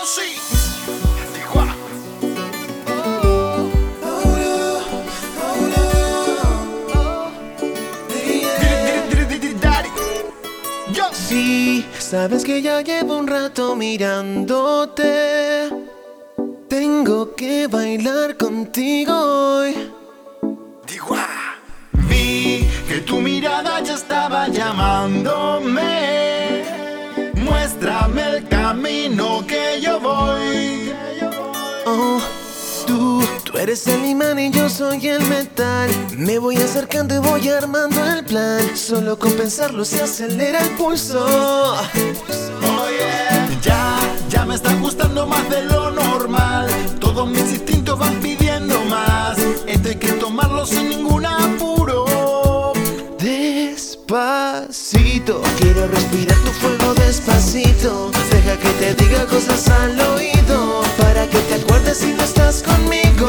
sí. Tijuana. Sí, sabes que ya llevo un rato mirándote. Tengo que bailar contigo hoy. Vi que tu mirada ya estaba llamándome. Muéstrame el camino que yo voy. Oh, tú eres el imán y yo soy el metal. Me voy acercando y voy armando el plan. Solo con pensarlo se acelera el pulso. Oye, ya me está gustando más de lo normal. Todos mis instintos van pidiendo más. Esto hay que tomarlo sin ningún apuro. Despacito, quiero respirar tu fuego despacito. Deja que te diga cosas al oído, para que te acuerdes si no estás conmigo.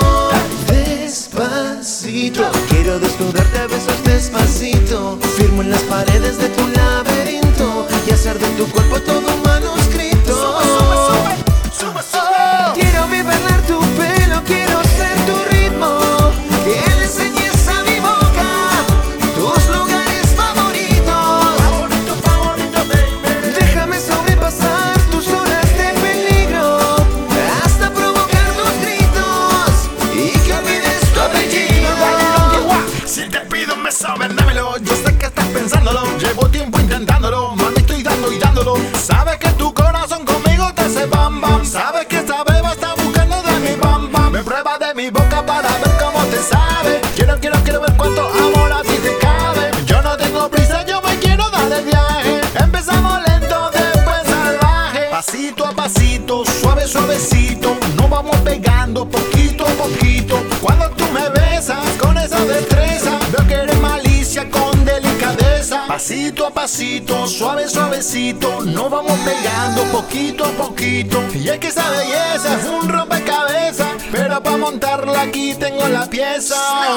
Despacito, quiero desnudarte a besos despacito. Firmo en las paredes de tu laberinto y hacer de tu cuerpo todo un manuscrito. Sube. Quiero bailar tu pelo, quiero ser tu ritmo. Que le enseñes a mi boca tus lugares favoritos. Favorito, baby. Déjame sobrepasar tus horas de peligro, hasta provocar tus gritos y que olvides tu apellido. Si te pido un beso, ven, dámelo. Yo sé que estás pensándolo. Llevo tiempo intentándolo. Mami, estoy dando y dándolo. Sabes que tu corazón conmigo te hace bam bam. Sabes que esta beba está buscando de mi bam bam. Me prueba de mi boca para ver cómo te sabe. Quiero ver cuánto amor a ti te cabe. Yo no tengo prisa, yo me quiero dar el viaje. Empezamos lento, después salvaje. Pasito a pasito, suavecito. Nos vamos pegando poquito a poquito. Cuando tú me besas con esa destreza, veo que eres malicia con delicadeza. Pasito a pasito, suavecito. Nos vamos pegando poquito a poquito. Y es que esa belleza es un rompecabezas, pero para montarla aquí tengo la pieza.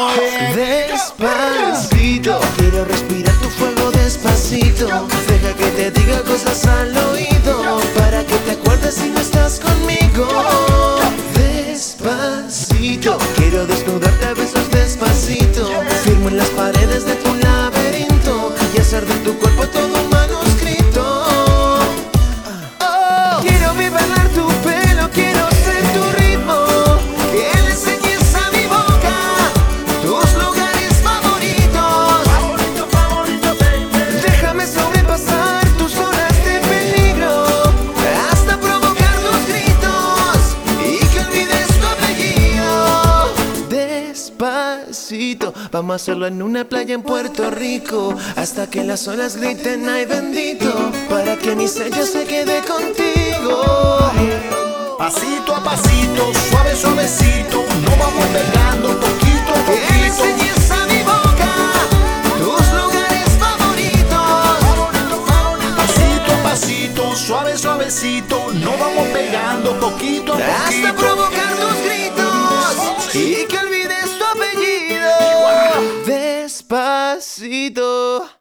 Despacito, quiero respirar tu fuego despacito. Deja que te diga cosas al oído, para que te acuerdes si no estás conmigo. Despacito, quiero desnudarte a besos despacito. Firmo en las paredes de tu laberinto y hacer de tu cuerpo todo un manuscrito. Quiero bailar tu pelo, quiero ser tu ritmo. Que le enseñes a mi boca tus lugares favoritos. Favorito, baby. Déjame sobrepasar tus horas de peligro, hasta provocar tus gritos y que olvides tu apellido. Despacito, vamos a hacerlo en una playa en Puerto Rico, hasta que las olas griten ay bendito, para que mi sello se quede contigo. Pasito a pasito, suavecito. Nos vamos pegando poquito a Que le poquito. enseñes a mi boca tus lugares favoritos. Pasito a pasito, suavecito. Nos vamos pegando poquito a Hasta poquito. provocar tus gritos y que olvides tu apellido. Despacito.